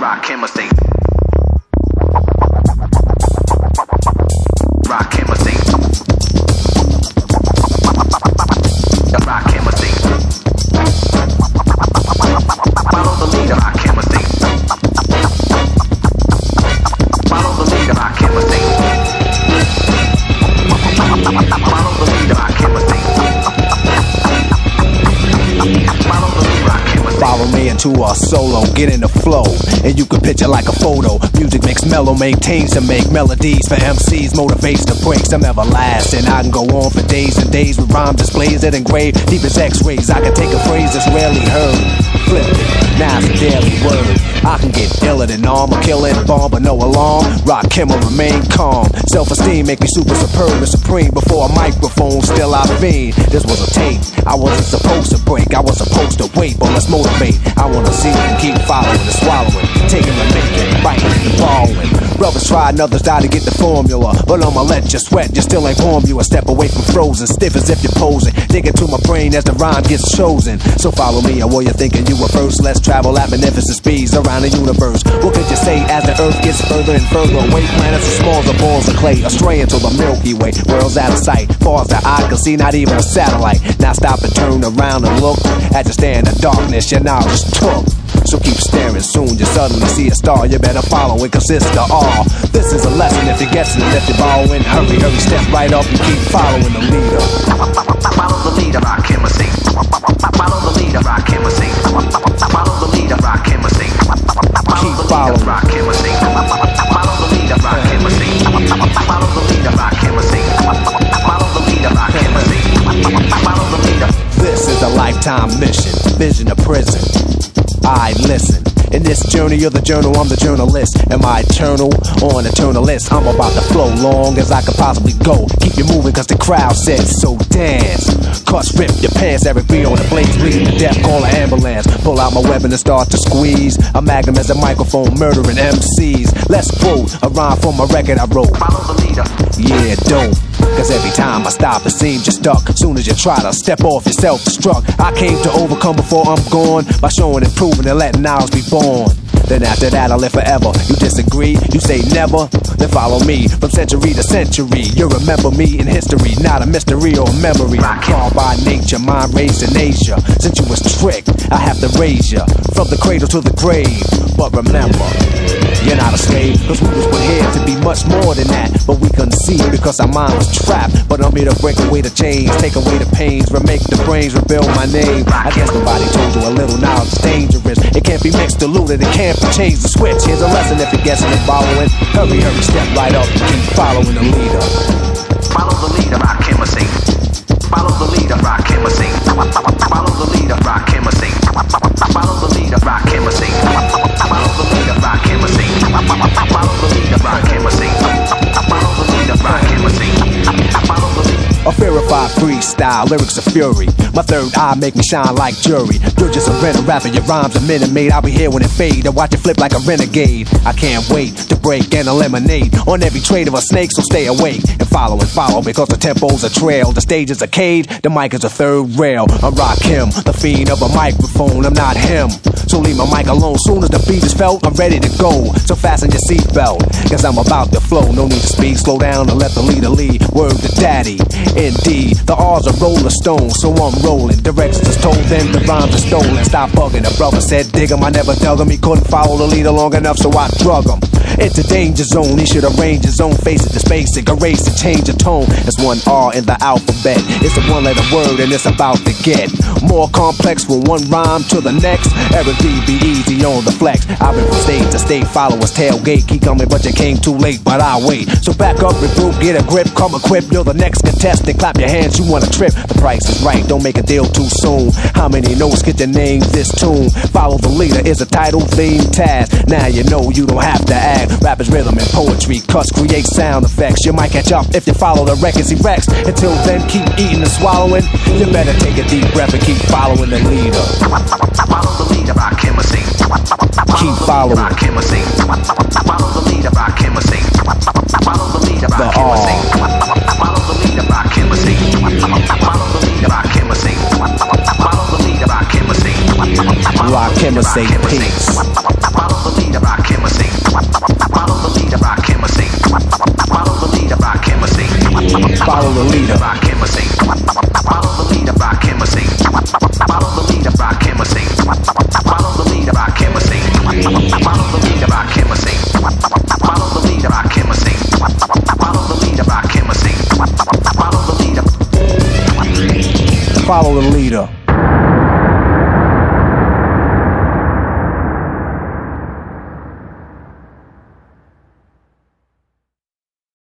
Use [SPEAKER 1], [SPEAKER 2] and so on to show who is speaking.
[SPEAKER 1] Rakim Estate. Rakim Estate. Rakim Estate. Follow the leader, Rakim Estate. Follow the leader, Rakim Estate. Follow the leader, Rakim Estate. Follow the leader, Rakim Estate.
[SPEAKER 2] Follow me into a solo, get in the flow, and you can picture like a photo. Music makes mellow, maintains to make melodies for MCs, motivates to breaks them everlasting. I can go on for days and days with rhyme displays that engrave deep as x-rays. I can take a phrase that's rarely heard, flip it, now it's a daily word. I can get iller than armor, killing bomb, but no alarm. Rakim will remain calm. Self-esteem make me super superb and supreme. Before a microphone, still I fiend. This was a tape, I wasn't supposed to break. I was supposed to wait, but let's motivate. I wanna see and keep following and swallowing, taking and making, biting and borrowing. Brothers tried and others died to get the formula, but I'ma let you sweat, you still ain't warm. You a step away from frozen, stiff as if you're posing. Dig into my brain as the rhyme gets chosen. So follow me, or what you're thinking you were first. Let's travel at magnificent speeds around the universe. What could you say as the earth gets further and further away? Planets as small as balls of clay, astray into the Milky Way. World's out of sight, far as the eye can see, not even a satellite. Now stop and turn around and look. As you stare in the darkness, your knowledge took. So keep staring, soon you suddenly see a star. You better follow, it consists of all. This is a lesson if you're guessing, if you're borrowing. Hurry, hurry, step right up and keep following the leader.
[SPEAKER 1] Follow the leader, Rakim Estate. Follow the leader, Rakim Estate. Follow the leader, Rakim Estate.
[SPEAKER 2] Keep following.
[SPEAKER 1] Rakim Estate. Follow the leader, Rakim Estate. Follow the leader, Rakim Estate. Follow the leader, Rakim Estate. Follow the leader.
[SPEAKER 2] This is a lifetime mission, vision of prison. I listen. In this journey of the journal, I'm the journalist. Am I eternal or an eternalist? I'm about to flow long as I could possibly go. Keep you moving cause the crowd says so. Dance, cuss, rip your pants. Eric B on the blades, bleeding to death, call an ambulance. Pull out my weapon and start to squeeze. A magnum as a microphone, murdering MCs. Let's quote a rhyme from a record I wrote.
[SPEAKER 1] Follow the leader.
[SPEAKER 2] Yeah, don't. Cause every time I stop, it seems you're stuck. Soon as you try to step off, you're self-destruct. I came to overcome before I'm gone, by showing and proving and letting ours be born. Then after that I live forever. You disagree? You say never? Then follow me from century to century. You remember me in history, not a mystery or a memory. I'm called by nature, mind raised in Asia. Since you was tricked, I have to raise you from the cradle to the grave. But remember, you're not a slave, cause we was put here to be much more than that. But we couldn't see because our mind was trapped. But I'm here to break away the chains, take away the pains, remake the brains, rebuild my name. I guess nobody told you a little knowledge is dangerous. It can't be mixed, diluted, it can't be changed. The switch, here's a lesson if you're guessing and following. Hurry, hurry, step right up and keep following the leader.
[SPEAKER 1] Follow the leader, Rakim Estate. Follow the leader, Rakim Estate. Follow the leader, Rakim Estate. Follow the leader, Rakim Estate. Follow the leader, Rakim Estate. Follow the leader, Rakim Estate. Follow the leader, Rakim Estate. Follow the leader.
[SPEAKER 2] A verified freestyle, lyrics of fury. My third eye make me shine like jury. You're just a rental rapper, your rhymes are minute made. I'll be here when it fade, and watch it flip like a renegade. I can't wait to break and eliminate on every trade of a snake, so stay awake and follow because the tempo's a trail, the stage is a cage, the mic is a third rail. I'm Rakim, the fiend of a microphone, I'm not him. So leave my mic alone, soon as the beat is felt, I'm ready to go. So fasten your seatbelt, cause I'm about to flow. No need to speed, slow down and let the leader lead. Word to daddy. Indeed, the R's are rolling stones, so I'm rolling. Directions is told them, the rhymes are stolen. Stop bugging, the brother said dig him. I never dug him, he couldn't follow the leader long enough, so I drug him. It's a danger zone, he should arrange his own. Face it, it's basic, erase it, change the tone. It's one R in the alphabet. It's a one-letter word and it's about to get more complex from one rhyme to the next. Eric B, be easy on the flex. I've been from state to state, followers tailgate. Keep coming, but you came too late, but I'll wait. So back up, regroup, get a grip, come equipped. You're the next contestant, clap your hands, you want a trip. The price is right, don't make a deal too soon. How many notes get your name this tune? Follow the leader is a title, theme, task. Now you know you don't have to act. Rap is rhythm and poetry, cuts create sound effects. You might catch up if you follow the records he wrecks. Until then, keep eating and swallowing. You better take a deep breath and keep following the leader.
[SPEAKER 1] Follow the leader, Rakim Estate.
[SPEAKER 2] Keep following.
[SPEAKER 1] Rakim Estate. Follow the leader, Rakim Estate. Follow the leader, Rakim Estate. Follow the leader, Rakim Estate. Follow the leader, Rakim Estate. Follow the leader, Rakim Estate.
[SPEAKER 2] Rakim Estate, peace.
[SPEAKER 1] Follow the leader, Rakim
[SPEAKER 2] Follow the leader.
[SPEAKER 1] Rock him or sing. Follow the leader. Rock him or sing. Follow the leader. Rock him or sing. Follow the leader. Rock him or sing. Follow the leader. Rock him or sing. Follow the leader. Rock him or sing. Follow the leader. Rock him or sing. Follow the leader.
[SPEAKER 2] Follow the leader.